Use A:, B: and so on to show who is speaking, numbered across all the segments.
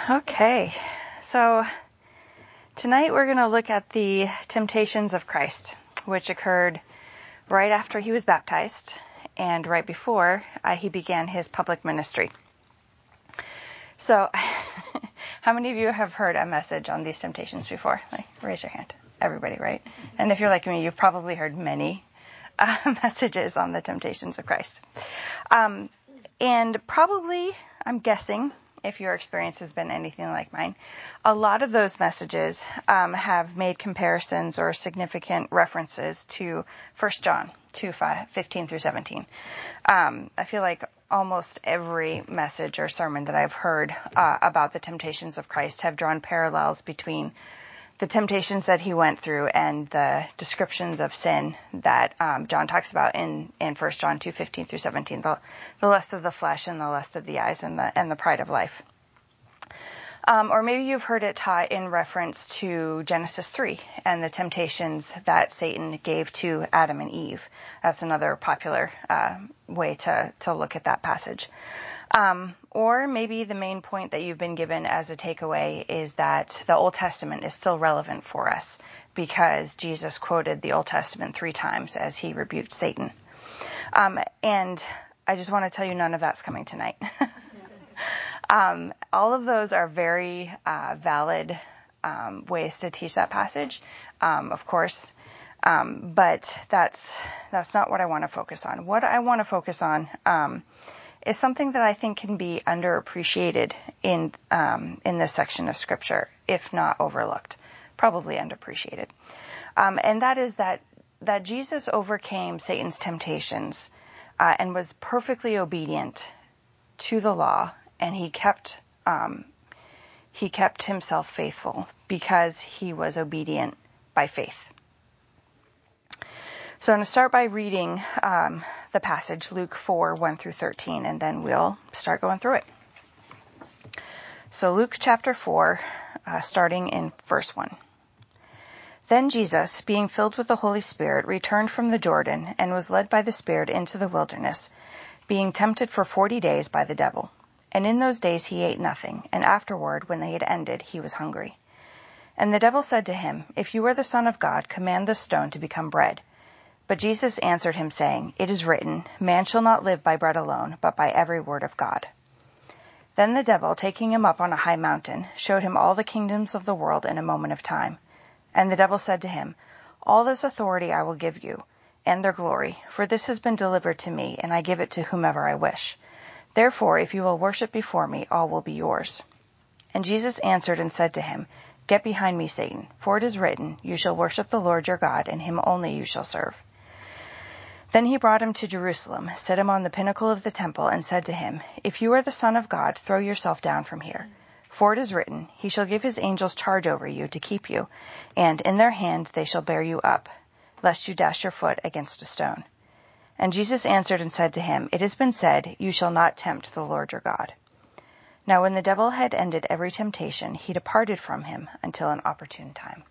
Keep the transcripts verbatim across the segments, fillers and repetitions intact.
A: Okay, so tonight we're going to look at the temptations of Christ, which occurred right after he was baptized and right before uh, he began his public ministry. So, how many of you have heard a message on these temptations before? Like, raise your hand. Everybody, right? And if you're like me, you've probably heard many uh, messages on the temptations of Christ. Um, and probably, I'm guessing, if your experience has been anything like mine, a lot of those messages um, have made comparisons or significant references to First John two, fifteen through seventeen. Um, I feel like almost every message or sermon that I've heard uh, about the temptations of Christ have drawn parallels between the temptations that he went through and the descriptions of sin that um, John talks about in, in First John two, fifteen through seventeen, the, the lust of the flesh and the lust of the eyes and the, and the pride of life. Um, or maybe you've heard it taught in reference to Genesis three and the temptations that Satan gave to Adam and Eve. That's another popular uh, way to, to look at that passage. Um, or maybe the main point that you've been given as a takeaway is that the Old Testament is still relevant for us because Jesus quoted the Old Testament three times as he rebuked Satan. Um, and I just want to tell you none of that's coming tonight. um, all of those are very uh, valid um, ways to teach that passage, um, of course. Um, but that's that's not what I want to focus on. What I want to focus on um, is something that I think can be underappreciated in um, in this section of Scripture, if not overlooked, probably underappreciated. Um, and that is that that Jesus overcame Satan's temptations uh, and was perfectly obedient to the law, and he kept um, he kept himself faithful because he was obedient by faith. So I'm going to start by reading um, the passage, Luke four, one through thirteen, and then we'll start going through it. So Luke chapter four, uh, starting in verse one. Then Jesus, being filled with the Holy Spirit, returned from the Jordan and was led by the Spirit into the wilderness, being tempted for forty days by the devil. And in those days he ate nothing, and afterward, when they had ended, he was hungry. And the devil said to him, If you are the Son of God, command this stone to become bread. But Jesus answered him, saying, It is written, Man shall not live by bread alone, but by every word of God. Then the devil, taking him up on a high mountain, showed him all the kingdoms of the world in a moment of time. And the devil said to him, All this authority I will give you, and their glory, for this has been delivered to me, and I give it to whomever I wish. Therefore, if you will worship before me, all will be yours. And Jesus answered and said to him, Get behind me, Satan, for it is written, You shall worship the Lord your God, and him only you shall serve. Then he brought him to Jerusalem, set him on the pinnacle of the temple, and said to him, If you are the Son of God, throw yourself down from here. For it is written, He shall give his angels charge over you to keep you, and in their hand they shall bear you up, lest you dash your foot against a stone. And Jesus answered and said to him, It has been said, You shall not tempt the Lord your God. Now when the devil had ended every temptation, he departed from him until an opportune time.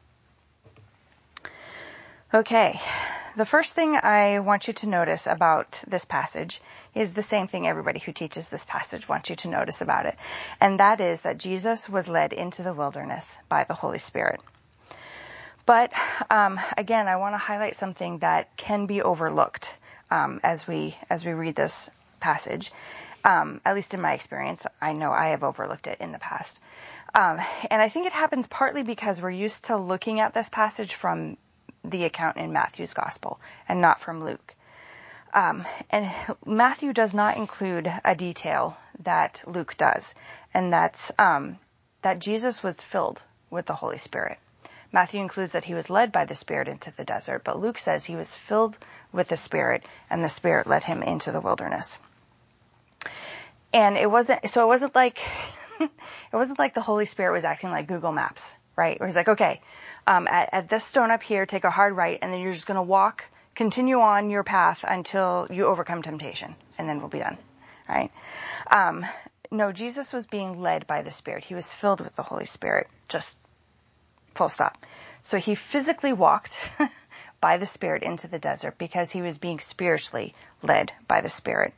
A: Okay, the first thing I want you to notice about this passage is the same thing everybody who teaches this passage wants you to notice about it. And that is that Jesus was led into the wilderness by the Holy Spirit. But um, again, I want to highlight something that can be overlooked um, as we as we read this passage. Um, at least in my experience, I know I have overlooked it in the past. Um, and I think it happens partly because we're used to looking at this passage from the account in Matthew's gospel and not from Luke. Um, and Matthew does not include a detail that Luke does, and that's um, that Jesus was filled with the Holy Spirit. Matthew includes that he was led by the Spirit into the desert, but Luke says he was filled with the Spirit, and the Spirit led him into the wilderness. And it wasn't, so it wasn't like, it wasn't like the Holy Spirit was acting like Google Maps, right? Where he's like, okay, um, at, at this stone up here, take a hard right, and then you're just going to walk, continue on your path until you overcome temptation, and then we'll be done, right? Um, no, Jesus was being led by the Spirit. He was filled with the Holy Spirit, just full stop. So he physically walked by the Spirit into the desert because he was being spiritually led by the Spirit.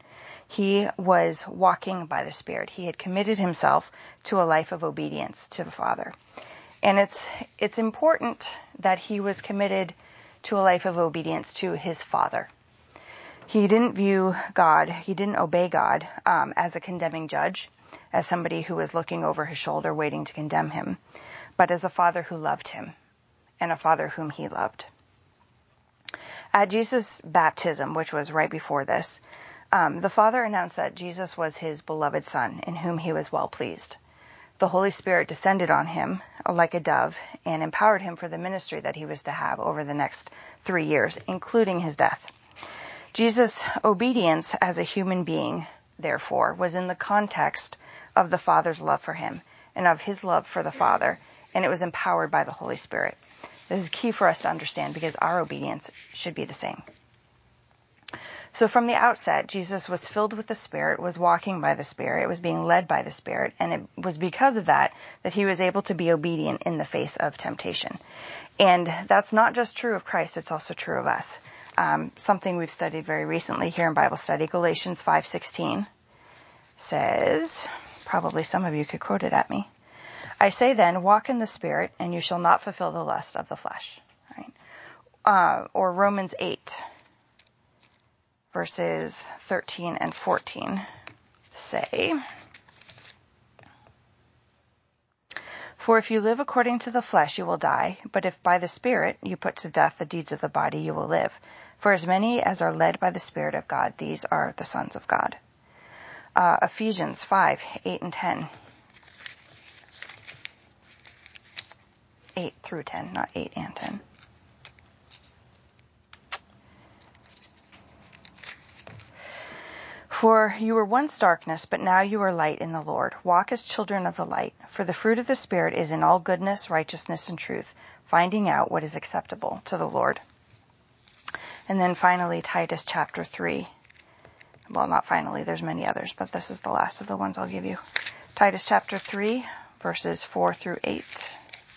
A: He was walking by the Spirit. He had committed himself to a life of obedience to the Father. And it's it's important that he was committed to a life of obedience to his Father. He didn't view God, he didn't obey God um, as a condemning judge, as somebody who was looking over his shoulder waiting to condemn him, but as a Father who loved him and a Father whom he loved. At Jesus' baptism, which was right before this, um, the Father announced that Jesus was his beloved Son, in whom he was well pleased. The Holy Spirit descended on him like a dove and empowered him for the ministry that he was to have over the next three years, including his death. Jesus' obedience as a human being, therefore, was in the context of the Father's love for him and of his love for the Father, and it was empowered by the Holy Spirit. This is key for us to understand because our obedience should be the same. So from the outset, Jesus was filled with the Spirit, was walking by the Spirit, was being led by the Spirit, and it was because of that that he was able to be obedient in the face of temptation. And that's not just true of Christ, it's also true of us. Um, something we've studied very recently here in Bible study, Galatians five sixteen says, probably some of you could quote it at me, I say then, walk in the Spirit, and you shall not fulfill the lust of the flesh. Right? Uh, or Romans eight, verses thirteen and fourteen say, for if you live according to the flesh, you will die, but if by the Spirit you put to death the deeds of the body, you will live. For as many as are led by the Spirit of God, these are the sons of God. Uh, Ephesians five, eight and ten. eight through ten, not eight and ten. For you were once darkness, but now you are light in the Lord. Walk as children of the light. For the fruit of the Spirit is in all goodness, righteousness, and truth, finding out what is acceptable to the Lord. And then finally, Titus chapter three. Well, not finally, there's many others, but this is the last of the ones I'll give you. Titus chapter three, verses four through eight.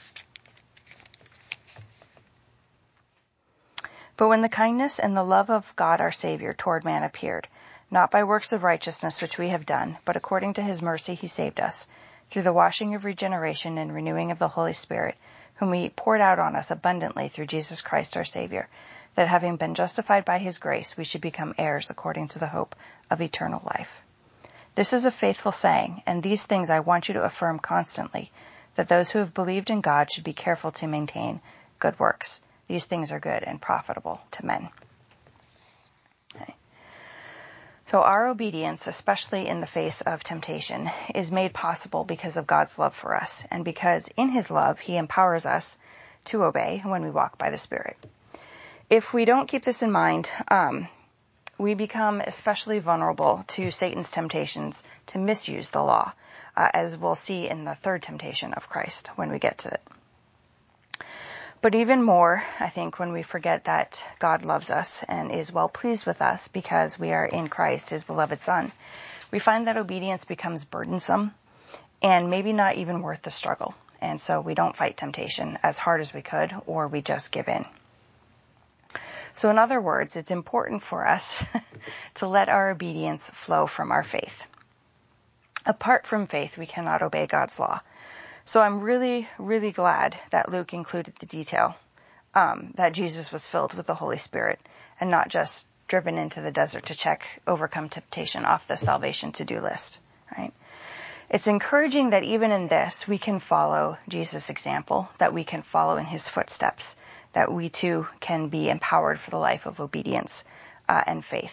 A: But when the kindness and the love of God our Savior toward man appeared, not by works of righteousness which we have done, but according to his mercy he saved us, through the washing of regeneration and renewing of the Holy Spirit, whom he poured out on us abundantly through Jesus Christ our Savior, that having been justified by his grace, we should become heirs according to the hope of eternal life. This is a faithful saying, and these things I want you to affirm constantly, that those who have believed in God should be careful to maintain good works. These things are good and profitable to men. Okay. So our obedience, especially in the face of temptation, is made possible because of God's love for us, and because in his love he empowers us to obey when we walk by the Spirit. If we don't keep this in mind, um, we become especially vulnerable to Satan's temptations to misuse the law, uh, as we'll see in the third temptation of Christ when we get to it. But even more, I think, when we forget that God loves us and is well pleased with us because we are in Christ, his beloved Son, we find that obedience becomes burdensome and maybe not even worth the struggle. And so we don't fight temptation as hard as we could, or we just give in. So in other words, it's important for us to let our obedience flow from our faith. Apart from faith, we cannot obey God's law. So I'm really, really glad that Luke included the detail um, that Jesus was filled with the Holy Spirit and not just driven into the desert to check overcome temptation off the salvation to-do list, right? It's encouraging that even in this, we can follow Jesus' example, that we can follow in his footsteps, that we too can be empowered for the life of obedience uh, and faith.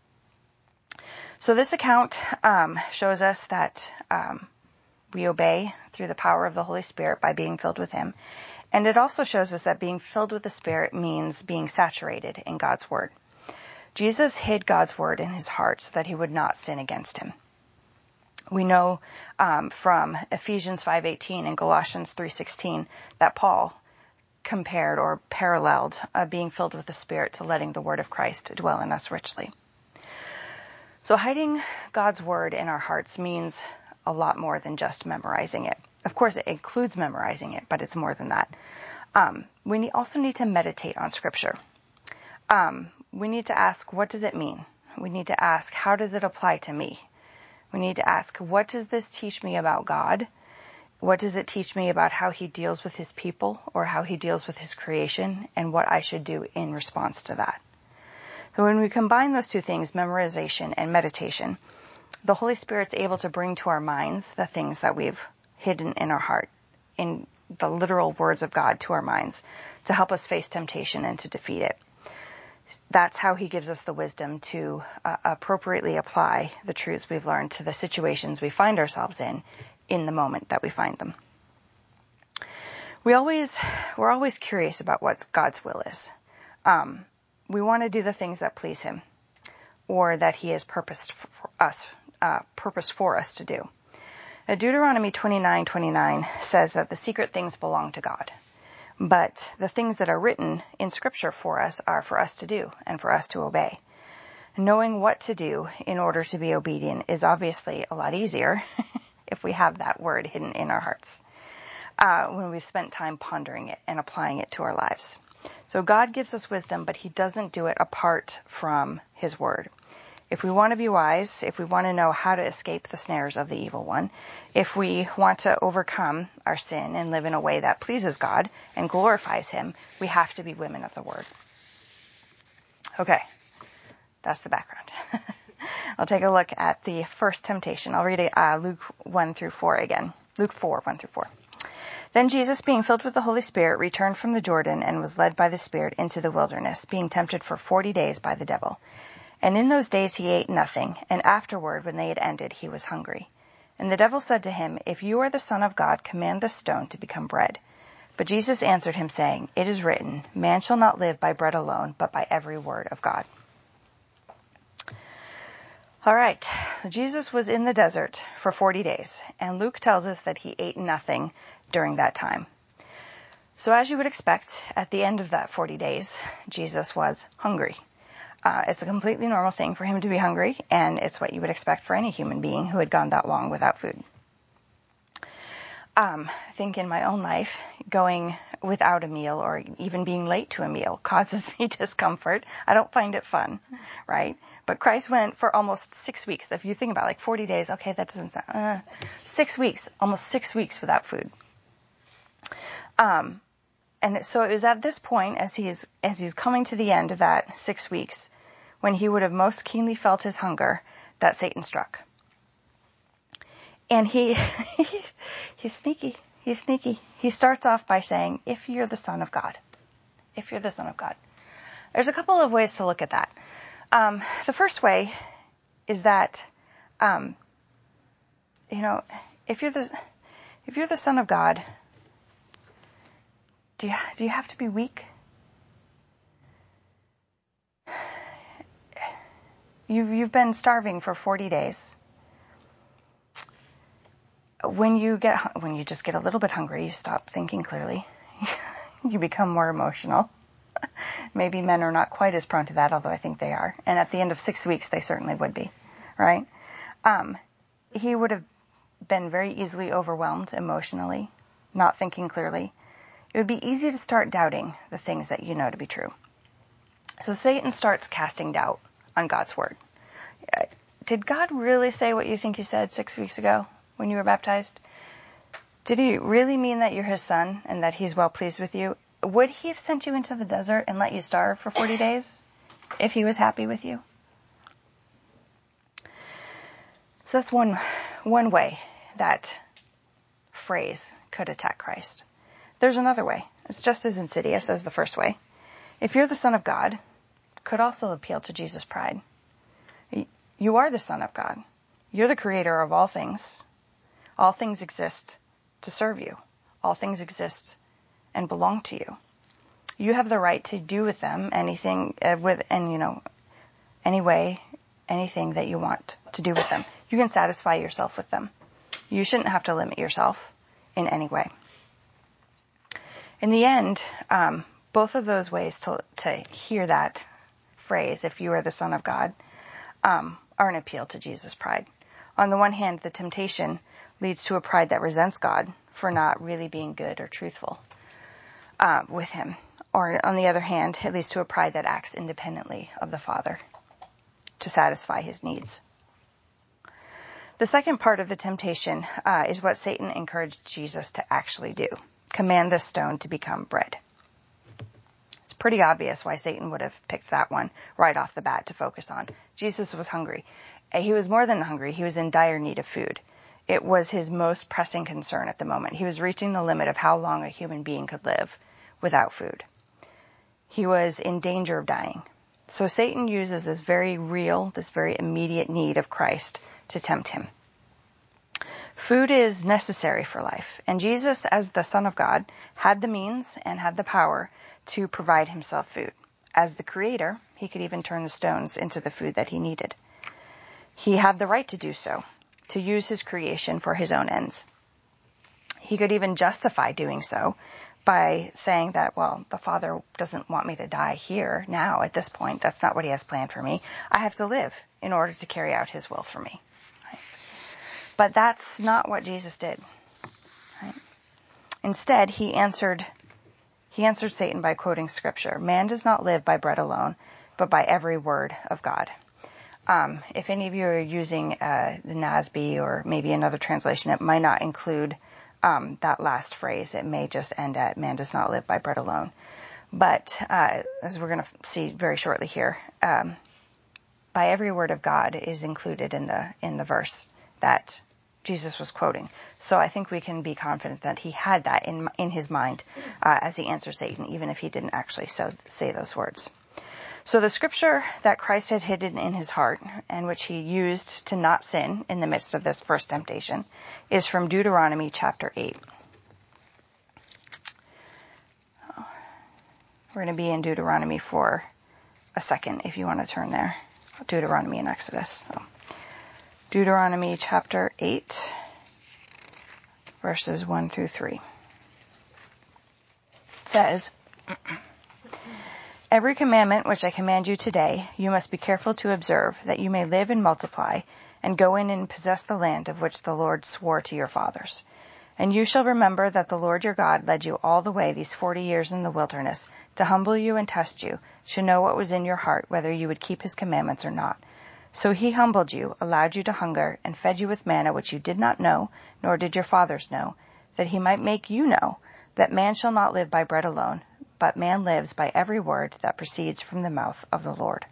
A: So this account um, shows us that um, we obey through the power of the Holy Spirit by being filled with him. And it also shows us that being filled with the Spirit means being saturated in God's word. Jesus hid God's word in his heart so that he would not sin against him. We know um, from Ephesians five eighteen and Galatians three sixteen that Paul compared or paralleled uh, being filled with the Spirit to letting the word of Christ dwell in us richly. So hiding God's word in our hearts means a lot more than just memorizing it. Of course, it includes memorizing it, but it's more than that. Um, we need, also need to meditate on Scripture. Um, we need to ask, what does it mean? we need to ask, how does it apply to me? We need to ask, what does this teach me about God? What does it teach me about how he deals with his people or how he deals with his creation, and what I should do in response to that? So when we combine those two things, memorization and meditation, the Holy Spirit's able to bring to our minds the things that we've hidden in our heart, in the literal words of God to our minds, to help us face temptation and to defeat it. That's how he gives us the wisdom to uh, appropriately apply the truths we've learned to the situations we find ourselves in, in the moment that we find them. We always, we're always curious about what God's will is. Um, we want to do the things that please him, or that he has purposed for us, uh, purposed for us to do. Uh, Deuteronomy twenty-nine twenty-nine says that the secret things belong to God. But the things that are written in Scripture for us are for us to do and for us to obey. Knowing what to do in order to be obedient is obviously a lot easier if we have that word hidden in our hearts, uh, when we've spent time pondering it and applying it to our lives. So God gives us wisdom, but he doesn't do it apart from his word. If we want to be wise, if we want to know how to escape the snares of the evil one, if we want to overcome our sin and live in a way that pleases God and glorifies him, we have to be women of the word. Okay, that's the background. I'll take a look at the first temptation. I'll read uh, Luke one through four again. Luke four, one through four. Then Jesus, being filled with the Holy Spirit, returned from the Jordan and was led by the Spirit into the wilderness, being tempted for forty days by the devil. And in those days he ate nothing, and afterward, when they had ended, he was hungry. And the devil said to him, If you are the Son of God, command this stone to become bread. But Jesus answered him, saying, It is written, Man shall not live by bread alone, but by every word of God. All right, Jesus was in the desert for forty days, and Luke tells us that he ate nothing during that time. So as you would expect, at the end of that forty days, Jesus was hungry. Uh, it's a completely normal thing for him to be hungry, and it's what you would expect for any human being who had gone that long without food. Um, I think in my own life, going without a meal or even being late to a meal causes me discomfort. I don't find it fun, right? But Christ went for almost six weeks. If you think about it, like forty days, okay, that doesn't sound, uh, six weeks, almost six weeks without food. Um, And so it was at this point, as he's as he's coming to the end of that six weeks, when he would have most keenly felt his hunger, that Satan struck. And he he's sneaky. He's sneaky. He starts off by saying, "If you're the Son of God, if you're the Son of God." There's a couple of ways to look at that. Um, the first way is that, um, you know, if you're the if you're the Son of God, Do you, do you have to be weak? You've, you've been starving for forty days. When you get, when you just get a little bit hungry, you stop thinking clearly. You become more emotional. Maybe men are not quite as prone to that, although I think they are. And at the end of six weeks, they certainly would be, right? Um, he would have been very easily overwhelmed emotionally, not thinking clearly. It would be easy to start doubting the things that you know to be true. So Satan starts casting doubt on God's word. Did God really say what you think he said six weeks ago when you were baptized? Did he really mean that you're his son and that he's well pleased with you? Would he have sent you into the desert and let you starve for forty days if he was happy with you? So that's one, one way that phrase could attack Christ. There's another way. It's just as insidious as the first way. If you're the Son of God, could also appeal to Jesus' pride. You are the Son of God. You're the creator of all things. All things exist to serve you. All things exist and belong to you. You have the right to do with them anything, uh, with, and you know, any way, anything that you want to do with them. You can satisfy yourself with them. You shouldn't have to limit yourself in any way. In the end, um, both of those ways to, to hear that phrase, if you are the Son of God, um, are an appeal to Jesus' pride. On the one hand, the temptation leads to a pride that resents God for not really being good or truthful uh, with him. Or on the other hand, it leads to a pride that acts independently of the Father. to satisfy his needs. The second part of the temptation uh, is what Satan encouraged Jesus to actually do: command this stone to become bread. It's pretty obvious why Satan would have picked that one right off the bat to focus on. Jesus was hungry. He was more than hungry. He was in dire need of food. It was his most pressing concern at the moment. He was reaching the limit of how long a human being could live without food. He was in danger of dying. So Satan uses this very real, this very immediate need of Christ to tempt him. Food is necessary for life, and Jesus, as the Son of God, had the means and had the power to provide himself food. As the Creator, he could even turn the stones into the food that he needed. He had the right to do so, to use his creation for his own ends. He could even justify doing so by saying that, well, the Father doesn't want me to die here, now, at this point. That's not what he has planned for me. I have to live in order to carry out his will for me. Right? But that's not what Jesus did. Right? Instead, he answered, he answered Satan by quoting Scripture. Man does not live by bread alone, but by every word of God. Um, if any of you are using uh, the N A S B or maybe another translation, it might not include um, that last phrase. It may just end at "man does not live by bread alone." But uh, as we're going to see very shortly here, um, by every word of God is included in the in the verse that Jesus was quoting. So I think we can be confident that he had that in in his mind uh, as he answered Satan, even if he didn't actually so, say those words. So the scripture that Christ had hidden in his heart and which he used to not sin in the midst of this first temptation is from Deuteronomy chapter eight. We're going to be in Deuteronomy for a second if you want to turn there. Deuteronomy and Exodus. So, Deuteronomy chapter eight, verses one through three. It says, "Every commandment which I command you today, you must be careful to observe, that you may live and multiply, and go in and possess the land of which the Lord swore to your fathers. And you shall remember that the Lord your God led you all the way these forty years in the wilderness, to humble you and test you, to know what was in your heart, whether you would keep his commandments or not. So he humbled you, allowed you to hunger, and fed you with manna which you did not know, nor did your fathers know, that he might make you know that man shall not live by bread alone, but man lives by every word that proceeds from the mouth of the Lord."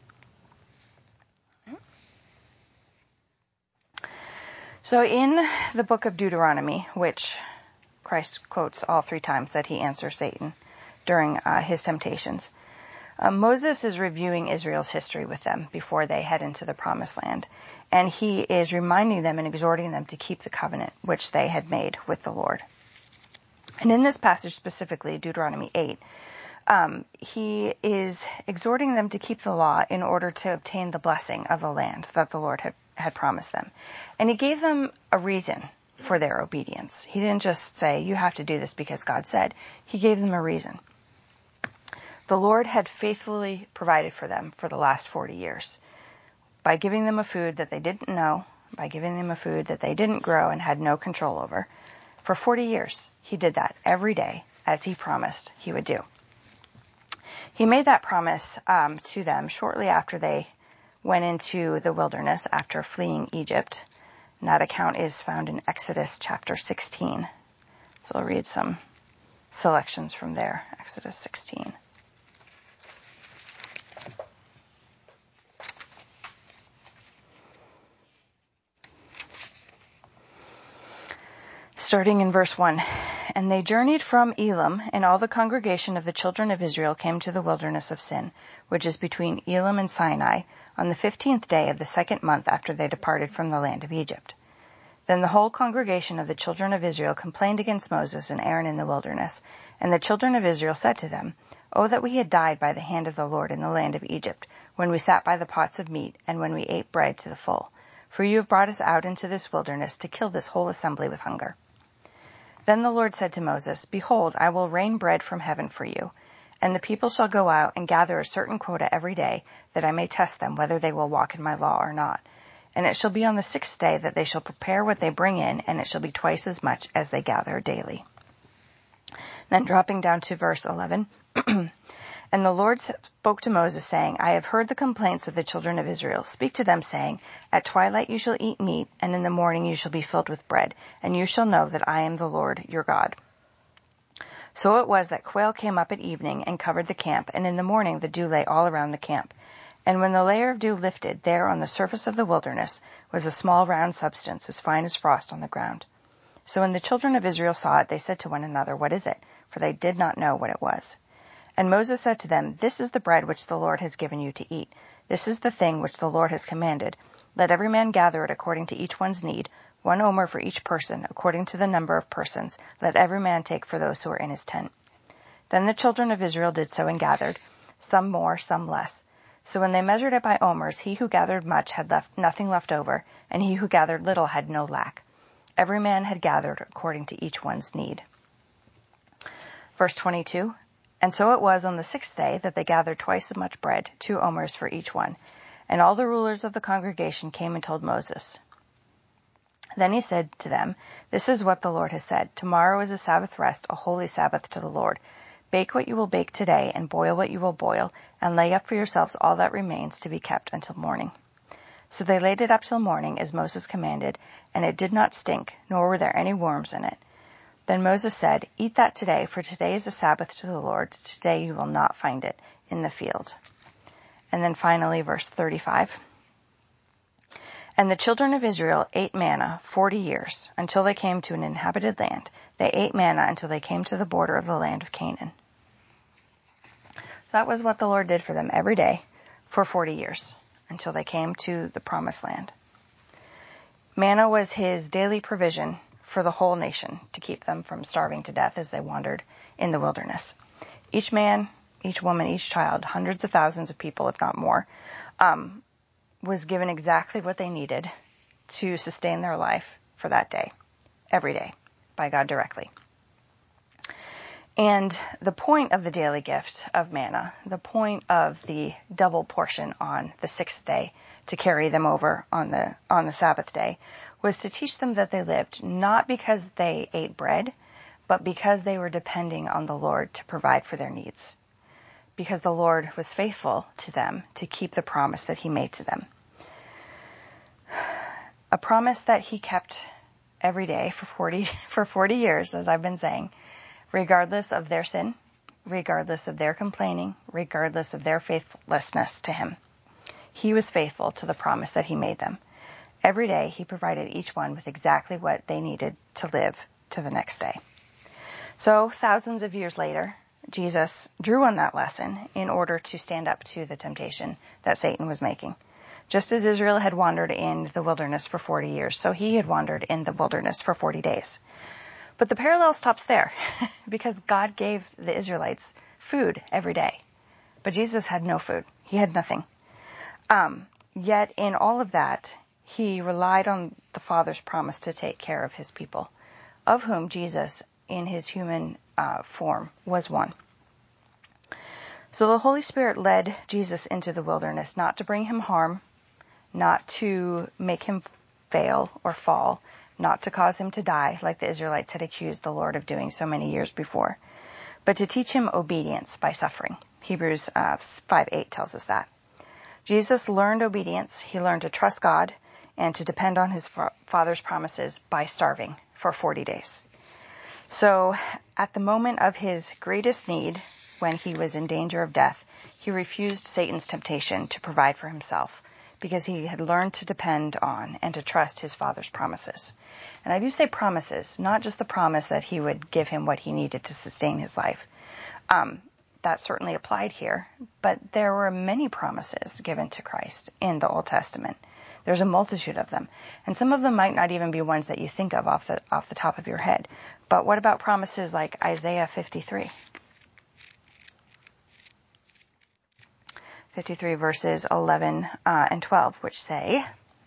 A: So in the book of Deuteronomy, which Christ quotes all three times that he answers Satan during uh, his temptations, uh, Moses is reviewing Israel's history with them before they head into the promised land. And he is reminding them and exhorting them to keep the covenant which they had made with the Lord. And in this passage specifically, Deuteronomy eight, Um, he is exhorting them to keep the law in order to obtain the blessing of the land that the Lord had, had promised them. And he gave them a reason for their obedience. He didn't just say, you have to do this because God said. He gave them a reason. The Lord had faithfully provided for them for the last forty years by giving them a food that they didn't know, by giving them a food that they didn't grow and had no control over. For forty years, he did that every day as he promised he would do. He made that promise um, to them shortly after they went into the wilderness after fleeing Egypt. And that account is found in Exodus chapter sixteen. So I'll read some selections from there. Exodus sixteen. Starting in verse one. "And they journeyed from Elim, and all the congregation of the children of Israel came to the wilderness of Sin, which is between Elim and Sinai, on the fifteenth day of the second month after they departed from the land of Egypt. Then the whole congregation of the children of Israel complained against Moses and Aaron in the wilderness. And the children of Israel said to them, Oh, that we had died by the hand of the Lord in the land of Egypt, when we sat by the pots of meat, and when we ate bread to the full. For you have brought us out into this wilderness to kill this whole assembly with hunger. Then the Lord said to Moses, Behold, I will rain bread from heaven for you, and the people shall go out and gather a certain quota every day, that I may test them whether they will walk in my law or not. And it shall be on the sixth day that they shall prepare what they bring in, and it shall be twice as much as they gather daily." Then dropping down to verse eleven, And the Lord spoke to Moses, saying, I have heard the complaints of the children of Israel. Speak to them, saying, At twilight you shall eat meat, and in the morning you shall be filled with bread, and you shall know that I am the Lord your God. So it was that quail came up at evening and covered the camp, and in the morning the dew lay all around the camp. And when the layer of dew lifted, there on the surface of the wilderness was a small round substance, as fine as frost on the ground. So when the children of Israel saw it, they said to one another, What is it? For they did not know what it was. And Moses said to them, This is the bread which the Lord has given you to eat. This is the thing which the Lord has commanded. Let every man gather it according to each one's need, one omer for each person, according to the number of persons. Let every man take for those who are in his tent. Then the children of Israel did so and gathered, some more, some less. So when they measured it by omers, he who gathered much had left nothing left over, and he who gathered little had no lack. Every man had gathered according to each one's need. Verse twenty-two. And so it was on the sixth day that they gathered twice as much bread, two omers for each one. And all the rulers of the congregation came and told Moses. Then he said to them, This is what the Lord has said. Tomorrow is a Sabbath rest, a holy Sabbath to the Lord. Bake what you will bake today, and boil what you will boil, and lay up for yourselves all that remains to be kept until morning. So they laid it up till morning, as Moses commanded, and it did not stink, nor were there any worms in it. Then Moses said, Eat that today, for today is a Sabbath to the Lord. Today you will not find it in the field. And then finally, verse thirty-five. And the children of Israel ate manna forty years, until they came to an inhabited land. They ate manna until they came to the border of the land of Canaan. That was what the Lord did for them every day for forty years, until they came to the promised land. Manna was his daily provision for the whole nation, to keep them from starving to death as they wandered in the wilderness. Each man, each woman, each child, hundreds of thousands of people, if not more, um, was given exactly what they needed to sustain their life for that day, every day, by God directly. And the point of the daily gift of manna, the point of the double portion on the sixth day to carry them over on the on the Sabbath day, was to teach them that they lived not because they ate bread, but because they were depending on the Lord to provide for their needs. Because the Lord was faithful to them to keep the promise that he made to them. A promise that he kept every day for forty for forty years, as I've been saying, regardless of their sin, regardless of their complaining, regardless of their faithlessness to him. He was faithful to the promise that he made them. Every day he provided each one with exactly what they needed to live to the next day. So thousands of years later, Jesus drew on that lesson in order to stand up to the temptation that Satan was making. Just as Israel had wandered in the wilderness for forty years, so he had wandered in the wilderness for forty days. But the parallel stops there, because God gave the Israelites food every day. But Jesus had no food. He had nothing. Um, yet in all of that, he relied on the Father's promise to take care of his people, of whom Jesus, in his human uh, form, was one. So the Holy Spirit led Jesus into the wilderness, not to bring him harm, not to make him fail or fall, not to cause him to die, like the Israelites had accused the Lord of doing so many years before, but to teach him obedience by suffering. Hebrews uh, five eight tells us that. Jesus learned obedience. He learned to trust God and to depend on his fa- Father's promises by starving for forty days. So at the moment of his greatest need, when he was in danger of death, he refused Satan's temptation to provide for himself, because he had learned to depend on and to trust his Father's promises. And I do say promises, not just the promise that he would give him what he needed to sustain his life. Um, that certainly applied here, but there were many promises given to Christ in the Old Testament. There's a multitude of them, and some of them might not even be ones that you think of off the off the top of your head. But what about promises like Isaiah fifty-three? fifty-three verses eleven uh, and twelve, which say,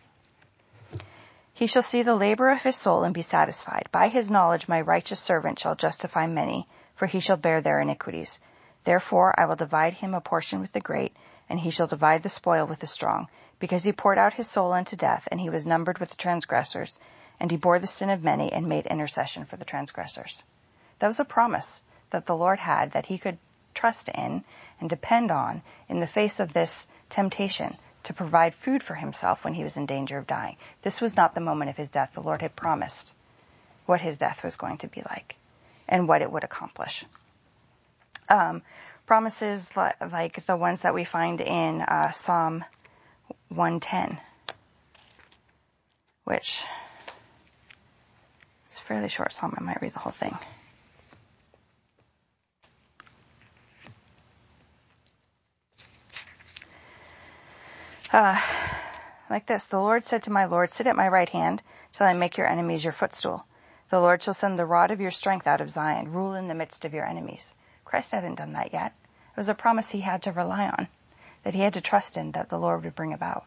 A: He shall see the labor of his soul and be satisfied. By his knowledge my righteous servant shall justify many, for he shall bear their iniquities. Therefore I will divide him a portion with the great, and he shall divide the spoil with the strong, because he poured out his soul unto death, and he was numbered with the transgressors, and he bore the sin of many and made intercession for the transgressors. That was a promise that the Lord had, that he could trust in and depend on in the face of this temptation to provide food for himself when he was in danger of dying. This was not the moment of his death. The Lord had promised what his death was going to be like and what it would accomplish. Um, promises li- like the ones that we find in uh, Psalm one ten, which is a fairly short psalm. I might read the whole thing. Uh, like this, the Lord said to my Lord, sit at my right hand till I make your enemies your footstool. The Lord shall send the rod of your strength out of Zion, rule in the midst of your enemies. Christ hadn't done that yet. It was a promise he had to rely on, that he had to trust in, that the Lord would bring about.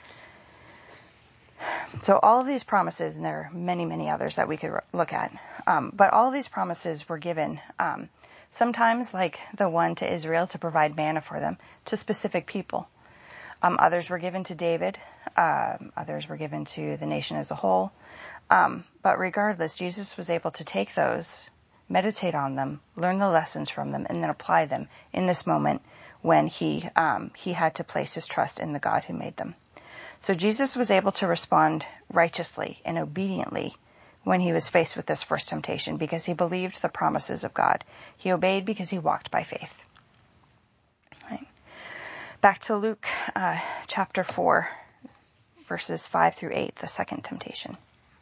A: So all of these promises, and there are many, many others that we could look at, um, but all of these promises were given, um, sometimes like the one to Israel to provide manna for them, to specific people. Um, others were given to David. Um, others were given to the nation as a whole. Um, but regardless, Jesus was able to take those, meditate on them, learn the lessons from them, and then apply them in this moment when he um, he had to place his trust in the God who made them. So Jesus was able to respond righteously and obediently when he was faced with this first temptation because he believed the promises of God. He obeyed because he walked by faith. Right. Back to Luke uh, chapter four, verses five through eight, the second temptation.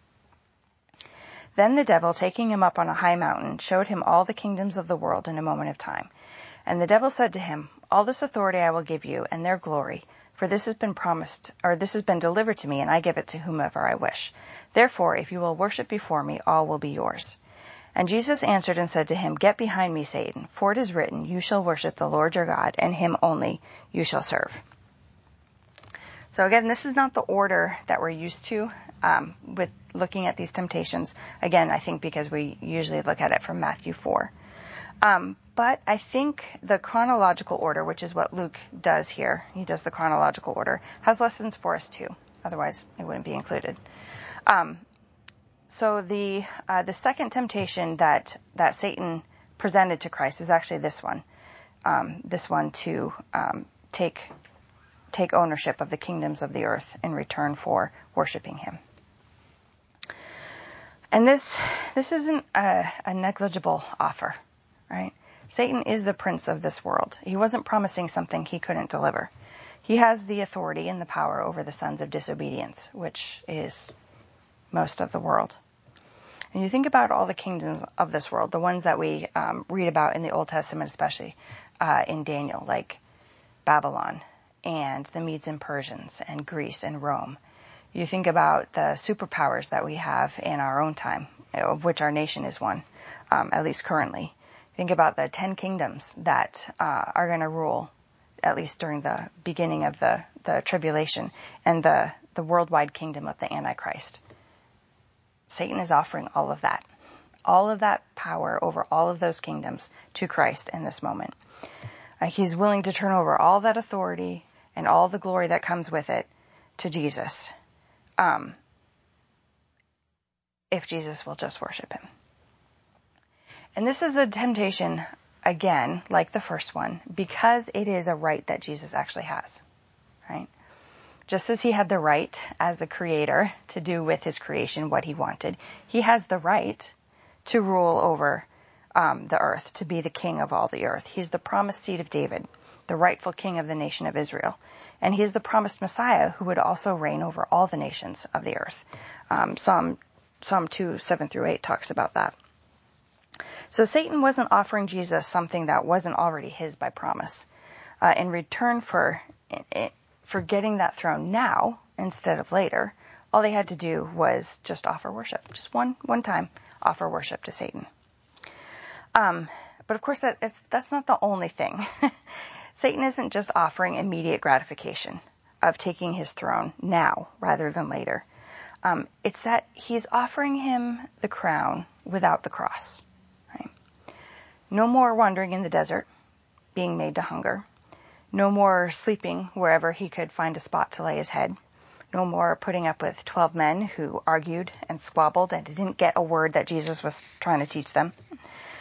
A: Then the devil, taking him up on a high mountain, showed him all the kingdoms of the world in a moment of time. And the devil said to him, all this authority I will give you, and their glory, for this has been promised, or this has been delivered to me, and I give it to whomever I wish. Therefore, if you will worship before me, all will be yours. And Jesus answered and said to him, get behind me, Satan, for it is written, you shall worship the Lord your God, and him only you shall serve. So again, this is not the order that we're used to um, with looking at these temptations. Again, I think because we usually look at it from Matthew four. Um, but I think the chronological order, which is what Luke does here, he does the chronological order, has lessons for us too. Otherwise, it wouldn't be included. Um, so the uh, the second temptation that that Satan presented to Christ was actually this one. Um, this one to um, take take ownership of the kingdoms of the earth in return for worshiping him. And this this isn't a, a negligible offer, right? Satan is the prince of this world. He wasn't promising something he couldn't deliver. He has the authority and the power over the sons of disobedience, which is most of the world. And you think about all the kingdoms of this world, the ones that we um, read about in the Old Testament, especially uh, in Daniel, like Babylon and the Medes and Persians and Greece and Rome. You think about the superpowers that we have in our own time, of which our nation is one, um, at least currently. Think about the ten kingdoms that uh, are going to rule, at least during the beginning of the, the tribulation, and the, the worldwide kingdom of the Antichrist. Satan is offering all of that, all of that power over all of those kingdoms to Christ in this moment. Uh, he's willing to turn over all that authority and all the glory that comes with it to Jesus, um, if Jesus will just worship him. And this is a temptation, again, like the first one, because it is a right that Jesus actually has, right? Just as he had the right as the creator to do with his creation what he wanted, he has the right to rule over um, the earth, to be the king of all the earth. He's the promised seed of David, the rightful king of the nation of Israel. And he is the promised Messiah who would also reign over all the nations of the earth. Um, Psalm, Psalm two, seven through eight talks about that. So Satan wasn't offering Jesus something that wasn't already his by promise. Uh, in return for for getting that throne now instead of later, all they had to do was just offer worship. Just one one time offer worship to Satan. Um, but of course, that it's, that's not the only thing. Satan isn't just offering immediate gratification of taking his throne now rather than later. Um, it's that he's offering him the crown without the cross. Right? No more wandering in the desert, being made to hunger. No more sleeping wherever he could find a spot to lay his head. No more putting up with twelve men who argued and squabbled and didn't get a word that Jesus was trying to teach them.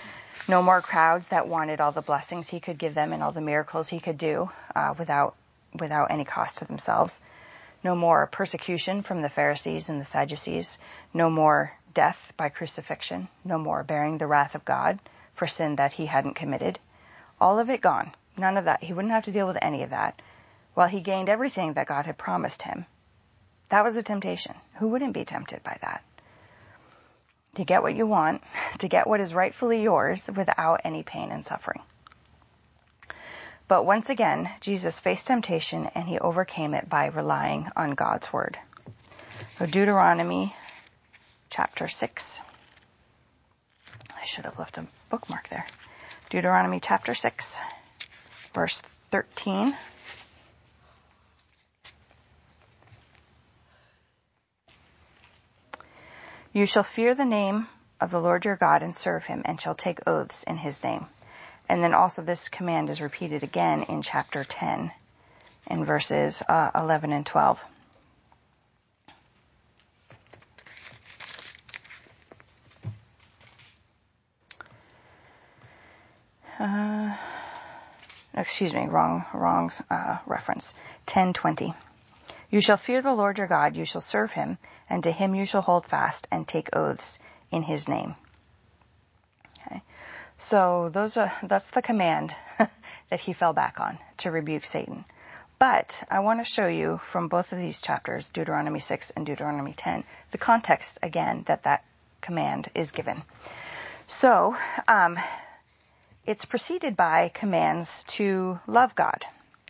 A: No more crowds that wanted all the blessings he could give them and all the miracles he could do uh, without without any cost to themselves. No more persecution from the Pharisees and the Sadducees. No more death by crucifixion. No more bearing the wrath of God for sin that he hadn't committed. All of it gone. None of that. He wouldn't have to deal with any of that. While he gained everything that God had promised him. That was a temptation. Who wouldn't be tempted by that? To get what you want, to get what is rightfully yours without any pain and suffering. But once again, Jesus faced temptation and he overcame it by relying on God's word. So Deuteronomy chapter six. I should have left a bookmark there. Deuteronomy chapter six, verse thirteen. You shall fear the name of the Lord your God and serve him, and shall take oaths in his name. And then also this command is repeated again in chapter ten, in verses uh, eleven and twelve. Uh, excuse me, wrong, wrong uh, reference. ten twenty. You shall fear the Lord your God, you shall serve him, and to him you shall hold fast and take oaths in his name. Okay. So those are, that's the command that he fell back on to rebuke Satan. But I want to show you from both of these chapters, Deuteronomy six and Deuteronomy ten, the context again that that command is given. So um, it's preceded by commands to love God.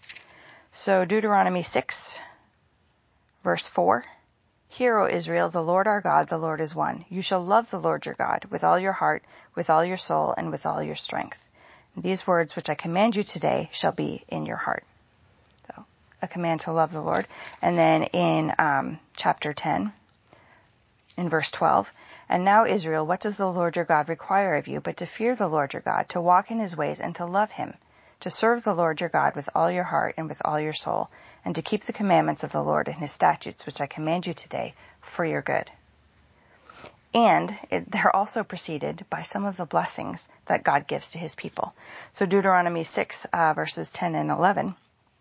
A: So Deuteronomy six, verse four, Hear, O Israel, the Lord our God, the Lord is one. You shall love the Lord your God with all your heart, with all your soul, and with all your strength. And these words which I command you today shall be in your heart. So, a command to love the Lord. And then in um, chapter ten, in verse twelve, And now, Israel, what does the Lord your God require of you but to fear the Lord your God, to walk in his ways, and to love him, to serve the Lord your God with all your heart and with all your soul, and to keep the commandments of the Lord and his statutes, which I command you today, for your good. And it, they're also preceded by some of the blessings that God gives to his people. So Deuteronomy six, uh, verses ten and eleven.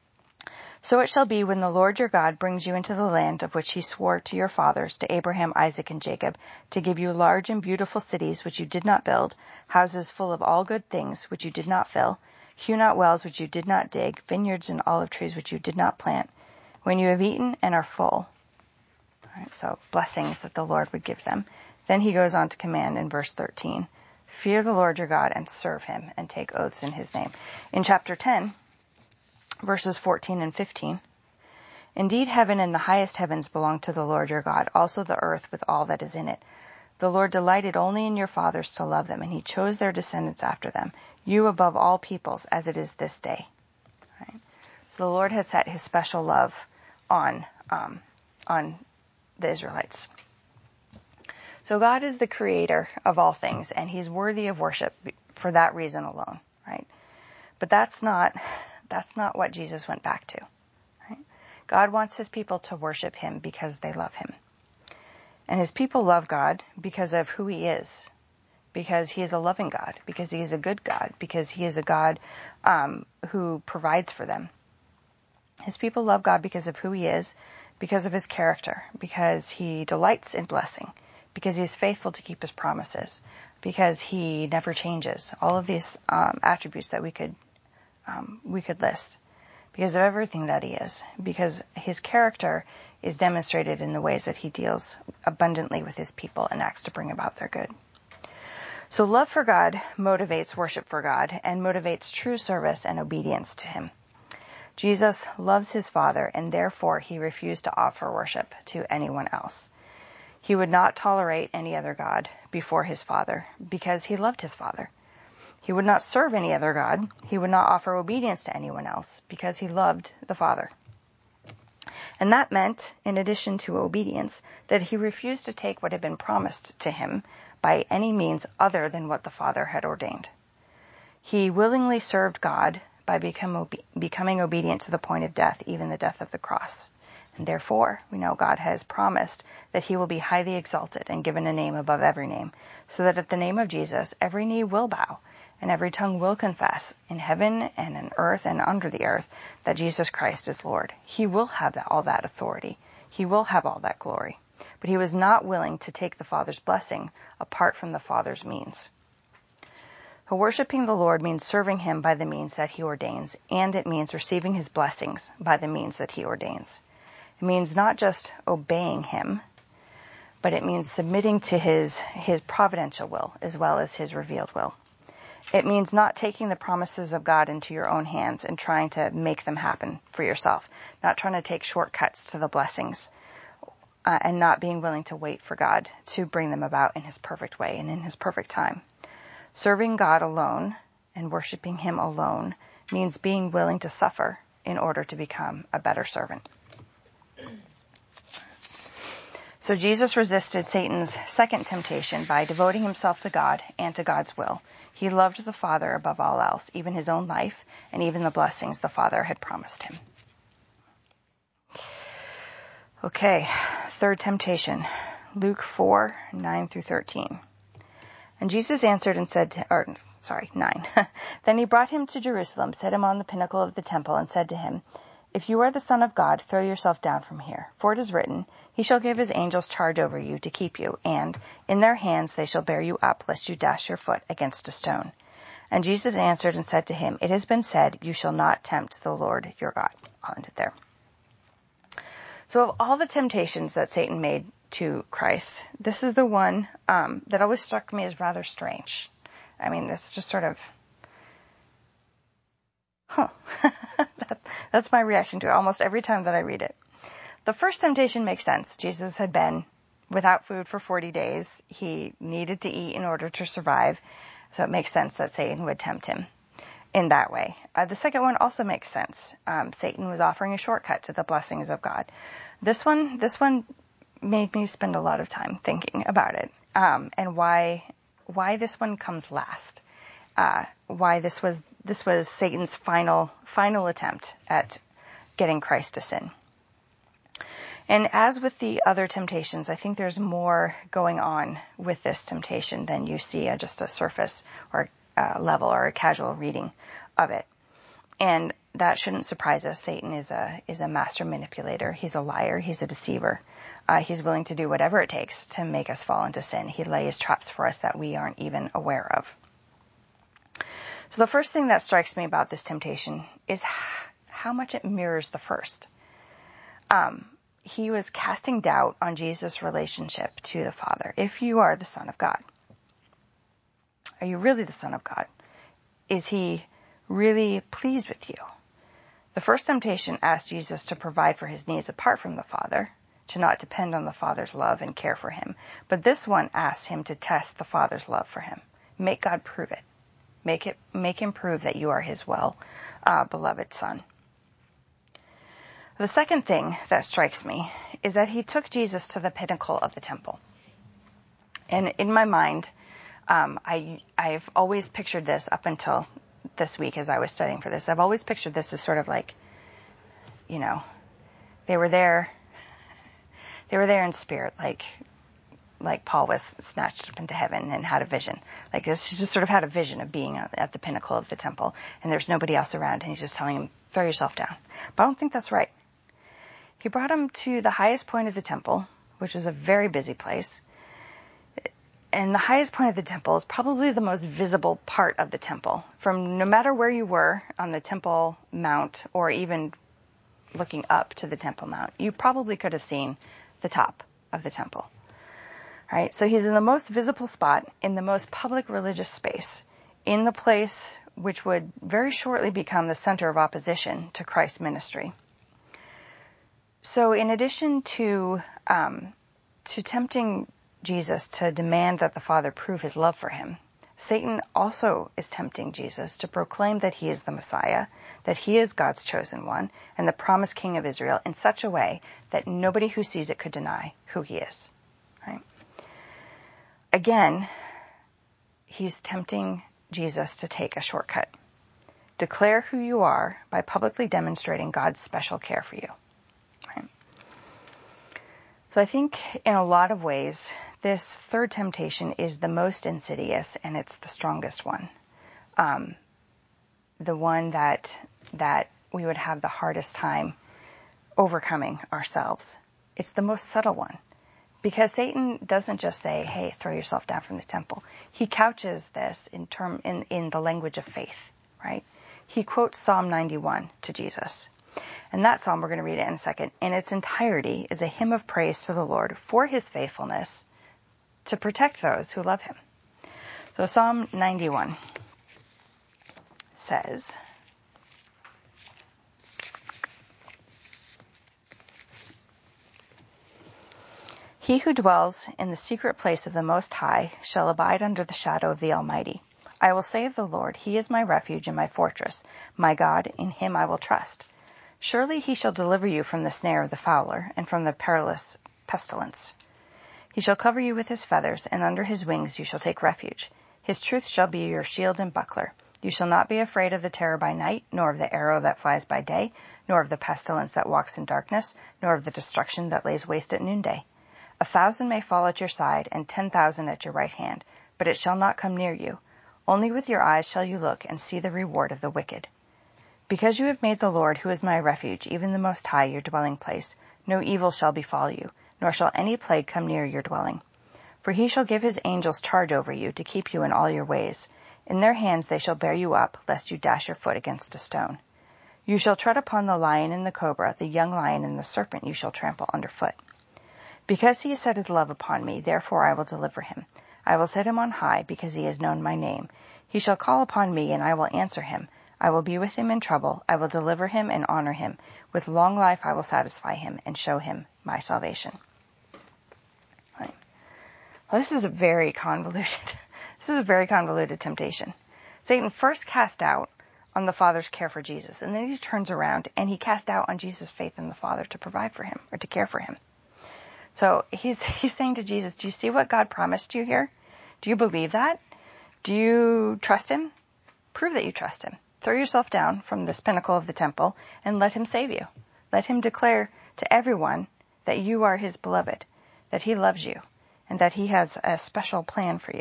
A: So it shall be when the Lord your God brings you into the land of which he swore to your fathers, to Abraham, Isaac, and Jacob, to give you large and beautiful cities which you did not build, houses full of all good things which you did not fill, hew not wells which you did not dig, vineyards and olive trees which you did not plant, when you have eaten and are full. All right, so blessings that the Lord would give them. Then he goes on to command in verse thirteen, Fear the Lord your God and serve him and take oaths in his name. In chapter ten, verses fourteen and fifteen, Indeed, heaven and the highest heavens belong to the Lord your God, also the earth with all that is in it. The Lord delighted only in your fathers to love them, and he chose their descendants after them, you above all peoples, as it is this day. Right? So the Lord has set his special love on um, on the Israelites. So God is the creator of all things, and he's worthy of worship for that reason alone, right? But that's not that's not what Jesus went back to. Right? God wants his people to worship him because they love him. And his people love God because of who he is, because he is a loving God, because he is a good God, because he is a God um, who provides for them. His people love God because of who he is, because of his character, because he delights in blessing, because he is faithful to keep his promises, because he never changes. All of these um, attributes that we could um, we could list. Because of everything that he is, because his character is demonstrated in the ways that he deals abundantly with his people and acts to bring about their good. So love for God motivates worship for God and motivates true service and obedience to him. Jesus loves his Father, and therefore he refused to offer worship to anyone else. He would not tolerate any other God before his Father because he loved his Father. He would not serve any other God. He would not offer obedience to anyone else because he loved the Father. And that meant, in addition to obedience, that he refused to take what had been promised to him by any means other than what the Father had ordained. He willingly served God by become obe- becoming obedient to the point of death, even the death of the cross. And therefore, we know God has promised that he will be highly exalted and given a name above every name, so that at the name of Jesus, every knee will bow, and every tongue will confess in heaven and in earth and under the earth that Jesus Christ is Lord. He will have that, all that authority. He will have all that glory. But he was not willing to take the Father's blessing apart from the Father's means. So worshiping the Lord means serving him by the means that he ordains, and it means receiving his blessings by the means that he ordains. It means not just obeying him, but it means submitting to his, his providential will as well as his revealed will. It means not taking the promises of God into your own hands and trying to make them happen for yourself, not trying to take shortcuts to the blessings, uh, and not being willing to wait for God to bring them about in his perfect way and in his perfect time. Serving God alone and worshiping him alone means being willing to suffer in order to become a better servant. So Jesus resisted Satan's second temptation by devoting himself to God and to God's will. He loved the Father above all else, even his own life and even the blessings the Father had promised him. Okay, third temptation, Luke four, nine through thirteen. And Jesus answered and said to, or sorry, nine. Then he brought him to Jerusalem, set him on the pinnacle of the temple, and said to him, If you are the Son of God, throw yourself down from here. For it is written, He shall give his angels charge over you to keep you, and in their hands they shall bear you up, lest you dash your foot against a stone. And Jesus answered and said to him, It has been said, You shall not tempt the Lord your God. I'll end it there. So of all the temptations that Satan made to Christ, this is the one um, that always struck me as rather strange. I mean, it's just sort of, huh. that, that's my reaction to it almost every time that I read it. The first temptation makes sense. Jesus had been without food for forty days. He needed to eat in order to survive. So it makes sense that Satan would tempt him in that way. Uh, the second one also makes sense. Um, Satan was offering a shortcut to the blessings of God. This one, this one made me spend a lot of time thinking about it, um, and why, why this one comes last. Uh, why this was, this was Satan's final, final attempt at getting Christ to sin. And as with the other temptations, I think there's more going on with this temptation than you see at just a surface or uh, level or a casual reading of it. And that shouldn't surprise us. Satan is a is a master manipulator. He's a liar. He's a deceiver. Uh, he's willing to do whatever it takes to make us fall into sin. He lays traps for us that we aren't even aware of. So the first thing that strikes me about this temptation is how much it mirrors the first. Um, he was casting doubt on Jesus' relationship to the Father. If you are the Son of God, are you really the Son of God? Is he really pleased with you? The first temptation asked Jesus to provide for his needs apart from the Father, to not depend on the Father's love and care for him. But this one asked him to test the Father's love for him. Make God prove it. Make it, make him prove that you are his well, uh, beloved Son. The second thing that strikes me is that he took Jesus to the pinnacle of the temple. And in my mind, um, I, I've always pictured this up until this week as I was studying for this. I've always pictured this as sort of like, you know, they were there, they were there in spirit, like, like Paul was snatched up into heaven and had a vision. Like this, just sort of had a vision of being at the pinnacle of the temple, and there's nobody else around, and he's just telling him, throw yourself down. But I don't think that's right. He brought him to the highest point of the temple, which is a very busy place. And the highest point of the temple is probably the most visible part of the temple. From no matter where you were on the Temple Mount, or even looking up to the Temple Mount, you probably could have seen the top of the temple. Right? So he's in the most visible spot, in the most public religious space, in the place which would very shortly become the center of opposition to Christ's ministry. So in addition to um, to tempting Jesus to demand that the Father prove his love for him, Satan also is tempting Jesus to proclaim that he is the Messiah, that he is God's chosen one, and the promised King of Israel in such a way that nobody who sees it could deny who he is. Right? Again, he's tempting Jesus to take a shortcut. Declare who you are by publicly demonstrating God's special care for you. Right? So I think in a lot of ways, this third temptation is the most insidious, and it's the strongest one. um, the one that that we would have the hardest time overcoming ourselves. It's the most subtle one, because Satan doesn't just say, hey, throw yourself down from the temple. He couches this in term in, in the language of faith, right? He quotes Psalm ninety-one to Jesus. And that psalm, we're going to read it in a second, in its entirety is a hymn of praise to the Lord for his faithfulness to protect those who love him. So Psalm ninety-one says, he who dwells in the secret place of the Most High shall abide under the shadow of the Almighty. I will say of the Lord, he is my refuge and my fortress, my God, in him I will trust. Surely he shall deliver you from the snare of the fowler and from the perilous pestilence. He shall cover you with his feathers, and under his wings you shall take refuge. His truth shall be your shield and buckler. You shall not be afraid of the terror by night, nor of the arrow that flies by day, nor of the pestilence that walks in darkness, nor of the destruction that lays waste at noonday. A thousand may fall at your side, and ten thousand at your right hand, but it shall not come near you. Only with your eyes shall you look and see the reward of the wicked. Because you have made the Lord, who is my refuge, even the Most High, your dwelling place, no evil shall befall you, nor shall any plague come near your dwelling. For he shall give his angels charge over you, to keep you in all your ways. In their hands they shall bear you up, lest you dash your foot against a stone. You shall tread upon the lion and the cobra, the young lion and the serpent you shall trample underfoot. Because he has set his love upon me, therefore I will deliver him. I will set him on high, because he has known my name. He shall call upon me, and I will answer him. I will be with him in trouble. I will deliver him and honor him. With long life I will satisfy him and show him my salvation. Right. Well, this is a very convoluted, this is a very convoluted temptation. Satan first cast out on the Father's care for Jesus, and then he turns around and he cast out on Jesus' faith in the Father to provide for him, or to care for him. So he's he's saying to Jesus, do you see what God promised you here? Do you believe that? Do you trust him? Prove that you trust him. Throw yourself down from this pinnacle of the temple and let him save you. Let him declare to everyone that you are his beloved, that he loves you, and that he has a special plan for you.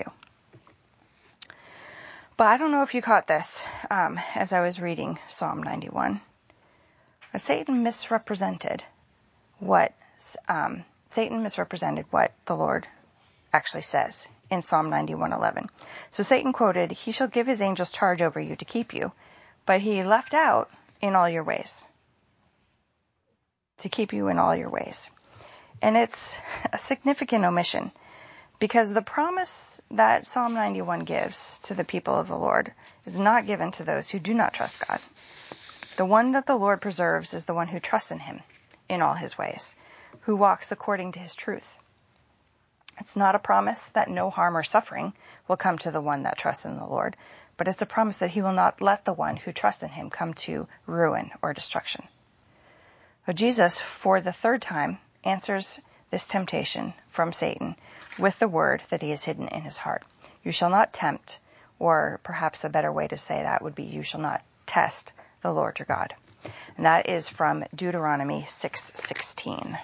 A: But I don't know if you caught this um, as I was reading Psalm ninety-one. But Satan misrepresented what um, Satan misrepresented what the Lord actually says in Psalm ninety-one eleven. So Satan quoted, he shall give his angels charge over you to keep you, but he left out in all your ways. To keep you in all your ways. And it's a significant omission, because the promise that Psalm ninety-one gives to the people of the Lord is not given to those who do not trust God. The one that the Lord preserves is the one who trusts in him in all his ways, who walks according to his truth. It's not a promise that no harm or suffering will come to the one that trusts in the Lord, but it's a promise that he will not let the one who trusts in him come to ruin or destruction. But Jesus, for the third time, answers this temptation from Satan with the word that he has hidden in his heart. You shall not tempt, or perhaps a better way to say that would be, you shall not test the Lord your God. And that is from Deuteronomy six sixteen.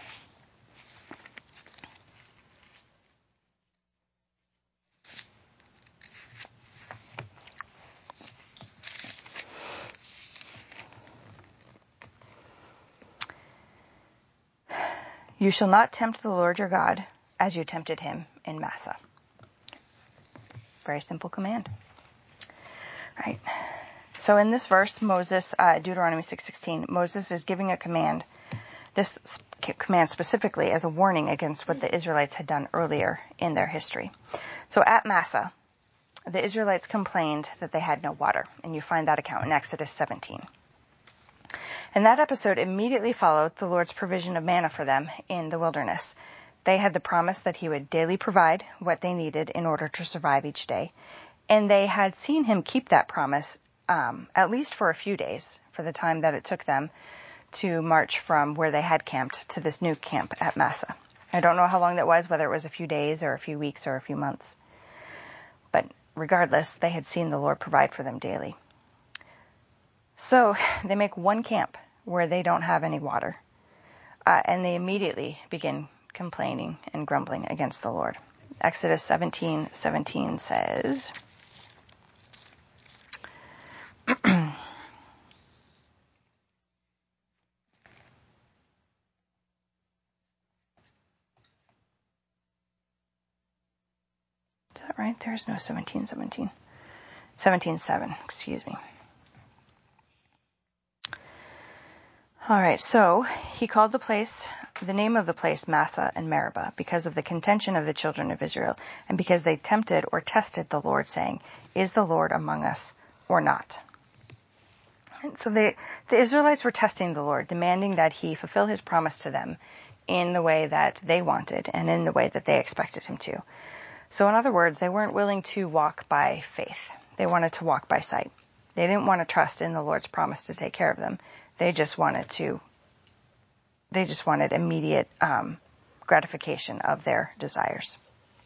A: You shall not tempt the Lord your God as you tempted him in Massah. Very simple command. Right. So in this verse, Moses, uh, Deuteronomy six sixteen, Moses is giving a command, this command specifically as a warning against what the Israelites had done earlier in their history. So at Massah, the Israelites complained that they had no water, and you find that account in Exodus seventeen. And that episode immediately followed the Lord's provision of manna for them in the wilderness. They had the promise that he would daily provide what they needed in order to survive each day. And they had seen him keep that promise, um, at least for a few days, for the time that it took them to march from where they had camped to this new camp at Massah. I don't know how long that was, whether it was a few days or a few weeks or a few months. But regardless, they had seen the Lord provide for them daily. So they make one camp where they don't have any water, uh, and they immediately begin complaining and grumbling against the Lord. Exodus seventeen seventeen says, that right? There's no seventeen seventeen. seventeen seven, excuse me. All right, so he called the place, the name of the place, Massah and Meribah, because of the contention of the children of Israel, and because they tempted or tested the Lord, saying, "Is the Lord among us or not?" And so they, the Israelites were testing the Lord, demanding that he fulfill his promise to them in the way that they wanted and in the way that they expected him to. So in other words, they weren't willing to walk by faith. They wanted to walk by sight. They didn't want to trust in the Lord's promise to take care of them. They just wanted to, they just wanted immediate um, gratification of their desires.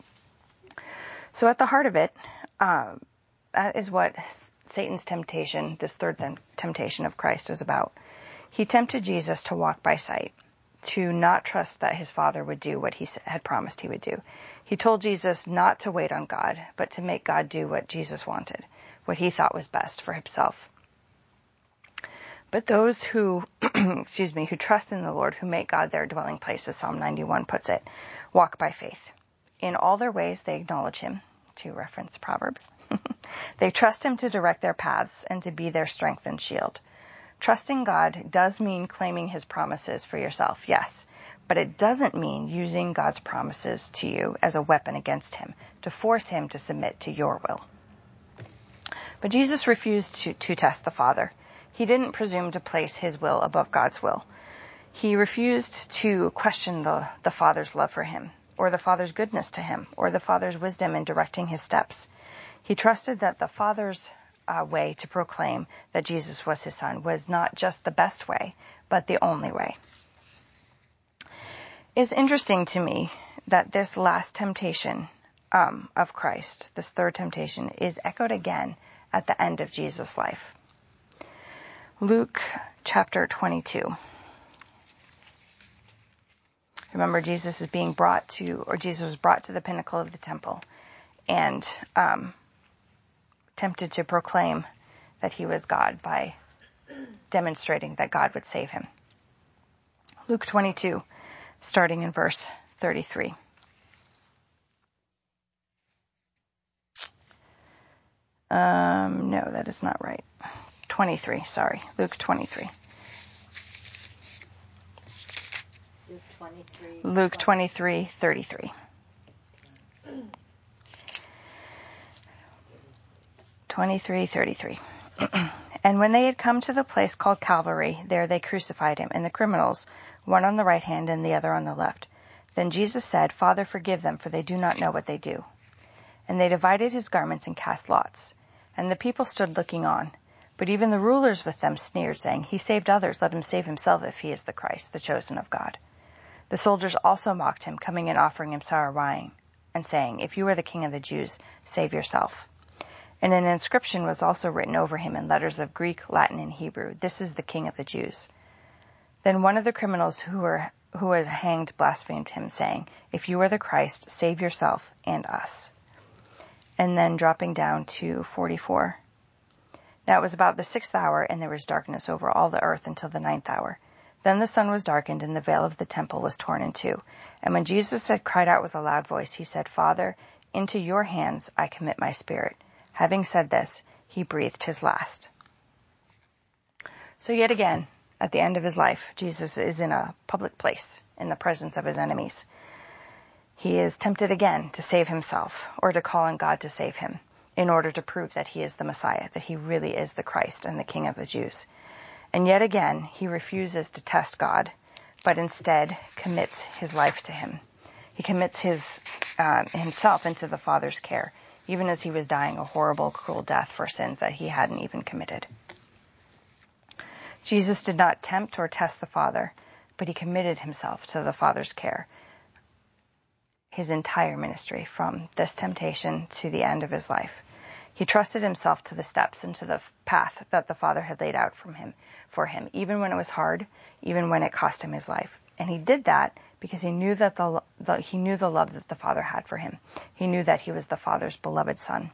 A: So at the heart of it, um, that is what Satan's temptation, this third temptation of Christ, is about. He tempted Jesus to walk by sight, to not trust that his Father would do what he had promised he would do. He told Jesus not to wait on God, but to make God do what Jesus wanted, what he thought was best for himself. But those who, excuse me, who trust in the Lord, who make God their dwelling place, as Psalm ninety-one puts it, walk by faith. In all their ways they acknowledge him, to reference Proverbs. They trust him to direct their paths and to be their strength and shield. Trusting God does mean claiming his promises for yourself, yes, but it doesn't mean using God's promises to you as a weapon against him, to force him to submit to your will. But Jesus refused to, to test the Father. He didn't presume to place his will above God's will. He refused to question the, the Father's love for him, or the Father's goodness to him, or the Father's wisdom in directing his steps. He trusted that the Father's uh, way to proclaim that Jesus was his Son was not just the best way, but the only way. It's interesting to me that this last temptation um, of Christ, this third temptation, is echoed again at the end of Jesus' life. Luke chapter twenty-two. Remember, Jesus is being brought to, or Jesus was brought to the pinnacle of the temple and um, tempted to proclaim that he was God by demonstrating that God would save him. Luke twenty-two, starting in verse thirty-three. Um, no, that is not right. twenty-three, sorry. Luke twenty-three.
B: Luke twenty-three.
A: Luke twenty-three, thirty-three. twenty-three, thirty-three. And when they had come to the place called Calvary, there they crucified him and the criminals, one on the right hand and the other on the left. Then Jesus said, "Father, forgive them, for they do not know what they do." And they divided his garments and cast lots. And the people stood looking on. But even the rulers with them sneered, saying, "He saved others, let him save himself if he is the Christ, the chosen of God." The soldiers also mocked him, coming and offering him sour wine, and saying, "If you are the king of the Jews, save yourself." And an inscription was also written over him in letters of Greek, Latin, and Hebrew, "This is the King of the Jews." Then one of the criminals who were who had hanged blasphemed him, saying, "If you are the Christ, save yourself and us." And then dropping down to forty-four. Now it was about the sixth hour, and there was darkness over all the earth until the ninth hour. Then the sun was darkened, and the veil of the temple was torn in two. And when Jesus had cried out with a loud voice, he said, "Father, into your hands I commit my spirit." Having said this, he breathed his last. So yet again, at the end of his life, Jesus is in a public place in the presence of his enemies. He is tempted again to save himself, or to call on God to save him, in order to prove that he is the Messiah, that he really is the Christ and the King of the Jews. And yet again, he refuses to test God, but instead commits his life to him. He commits his uh, himself into the Father's care, even as he was dying a horrible, cruel death for sins that he hadn't even committed. Jesus did not tempt or test the Father, but he committed himself to the Father's care, his entire ministry, from this temptation to the end of his life. He trusted himself to the steps and to the path that the Father had laid out from him, for him, even when it was hard, even when it cost him his life. And he did that because he knew that the, the he knew the love that the Father had for him. He knew that he was the Father's beloved Son.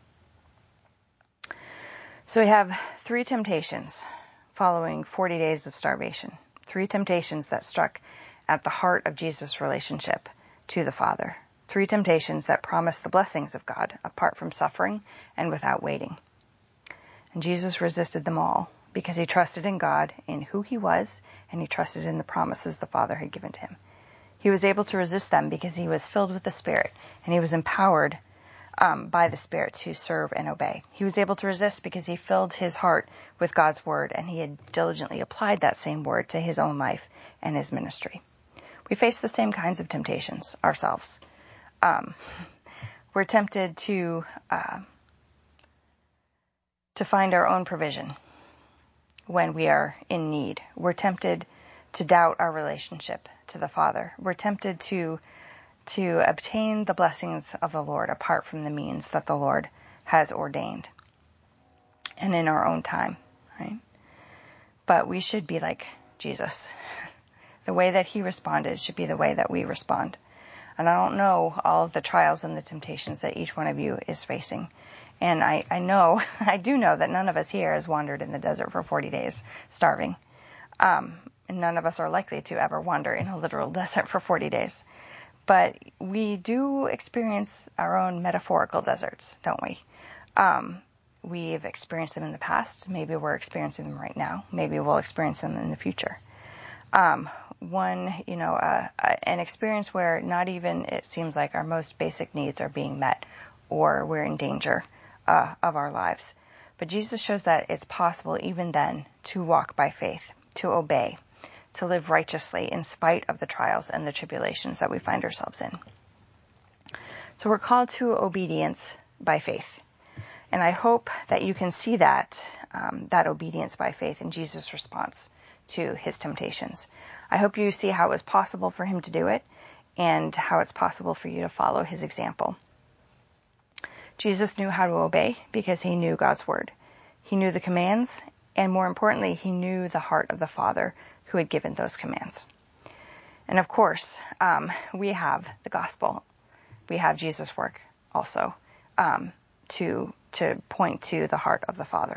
A: So we have three temptations following forty days of starvation. Three temptations that struck at the heart of Jesus' relationship to the Father. three temptations that promise the blessings of God apart from suffering and without waiting. And Jesus resisted them all because he trusted in God, in who he was, and he trusted in the promises the Father had given to him. He was able to resist them because he was filled with the Spirit, and he was empowered um, by the Spirit to serve and obey. He was able to resist because he filled his heart with God's word, and he had diligently applied that same word to his own life and his ministry. We face the same kinds of temptations ourselves. Um, we're tempted to uh, to find our own provision when we are in need. We're tempted to doubt our relationship to the Father. We're tempted to to obtain the blessings of the Lord apart from the means that the Lord has ordained and in our own time, right? But we should be like Jesus. The way that he responded should be the way that we respond. And I don't know all of the trials and the temptations that each one of you is facing. And I, I know, I do know that none of us here has wandered in the desert for forty days starving. Um, and none of us are likely to ever wander in a literal desert for forty days. But we do experience our own metaphorical deserts, don't we? Um, we've experienced them in the past. Maybe we're experiencing them right now. Maybe we'll experience them in the future. Um, one, you know, uh, uh, an experience where not even it seems like our most basic needs are being met or we're in danger uh, of our lives. But Jesus shows that it's possible even then to walk by faith, to obey, to live righteously in spite of the trials and the tribulations that we find ourselves in. So we're called to obedience by faith. And I hope that you can see that, um, that obedience by faith in Jesus' response to his temptations. I hope you see how it was possible for him to do it and how it's possible for you to follow his example. Jesus knew how to obey because he knew God's word. He knew the commands, and more importantly, he knew the heart of the Father who had given those commands. And of course, um, we have the gospel. We have Jesus' work also um, to to point to the heart of the Father.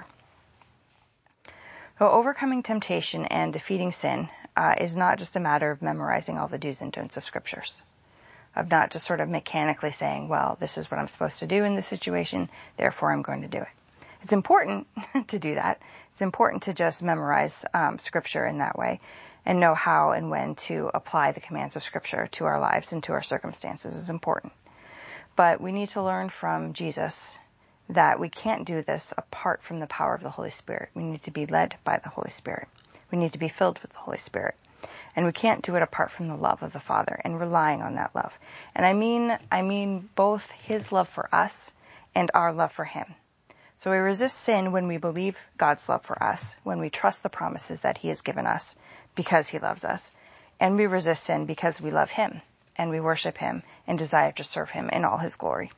A: So overcoming temptation and defeating sin uh, is not just a matter of memorizing all the do's and don'ts of scriptures, of not just sort of mechanically saying, well, this is what I'm supposed to do in this situation, therefore I'm going to do it. It's important to do that. It's important to just memorize um, scripture in that way and know how and when to apply the commands of scripture to our lives and to our circumstances is important. But we need to learn from Jesus that we can't do this apart from the power of the Holy Spirit. We need to be led by the Holy Spirit. We need to be filled with the Holy Spirit. And we can't do it apart from the love of the Father and relying on that love. And I mean, I mean both his love for us and our love for him. So we resist sin when we believe God's love for us, when we trust the promises that he has given us because he loves us. And we resist sin because we love him and we worship him and desire to serve him in all his glory.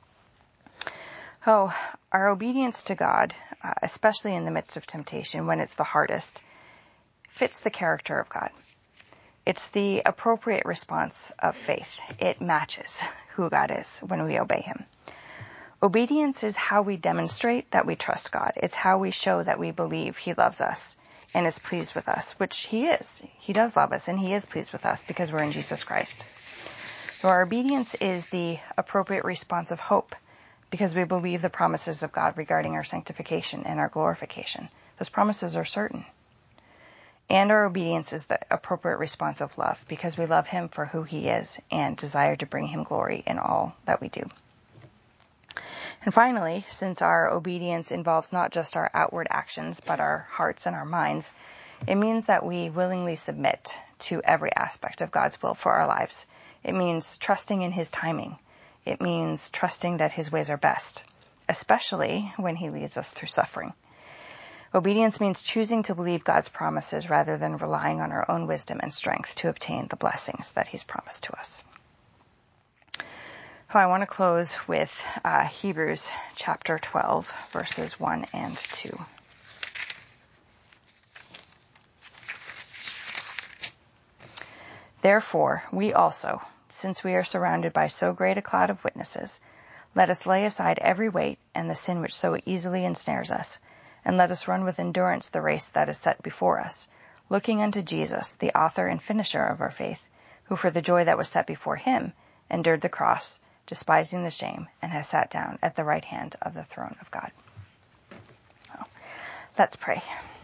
A: Oh, our obedience to God, uh, especially in the midst of temptation when it's the hardest, fits the character of God. It's the appropriate response of faith. It matches who God is when we obey him. Obedience is how we demonstrate that we trust God. It's how we show that we believe he loves us and is pleased with us, which he is. He does love us and he is pleased with us because we're in Jesus Christ. So our obedience is the appropriate response of hope because we believe the promises of God regarding our sanctification and our glorification. Those promises are certain. And our obedience is the appropriate response of love because we love him for who he is and desire to bring him glory in all that we do. And finally, since our obedience involves not just our outward actions, but our hearts and our minds, it means that we willingly submit to every aspect of God's will for our lives. It means trusting in his timing. It means trusting that his ways are best, especially when he leads us through suffering. Obedience means choosing to believe God's promises rather than relying on our own wisdom and strength to obtain the blessings that he's promised to us. So I want to close with uh, Hebrews chapter twelve, verses one and two. Therefore, we also, since we are surrounded by so great a cloud of witnesses, let us lay aside every weight and the sin which so easily ensnares us, and let us run with endurance the race that is set before us, looking unto Jesus, the author and finisher of our faith, who for the joy that was set before him endured the cross, despising the shame, and has sat down at the right hand of the throne of God. So, let's pray.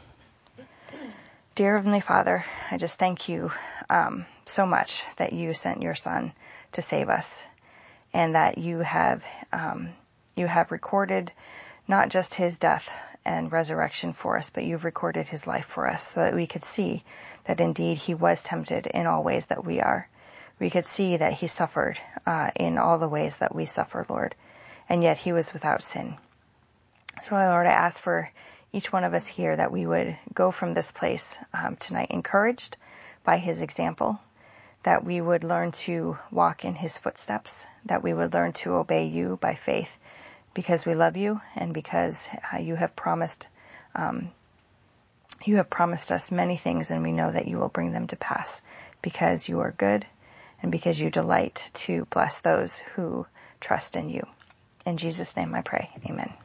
A: Dear Heavenly Father, I just thank you um, so much that you sent your Son to save us, and that you have um, you have recorded not just his death and resurrection for us, but you've recorded his life for us so that we could see that indeed he was tempted in all ways that we are. We could see that he suffered uh, in all the ways that we suffer, Lord, and yet he was without sin. So, Lord, I ask for each one of us here that we would go from this place um, tonight encouraged by his example, that we would learn to walk in his footsteps, that we would learn to obey you by faith, because we love you and because uh, you have promised um, you have promised us many things, and we know that you will bring them to pass, because you are good and because you delight to bless those who trust in you. In Jesus' name I pray. Amen.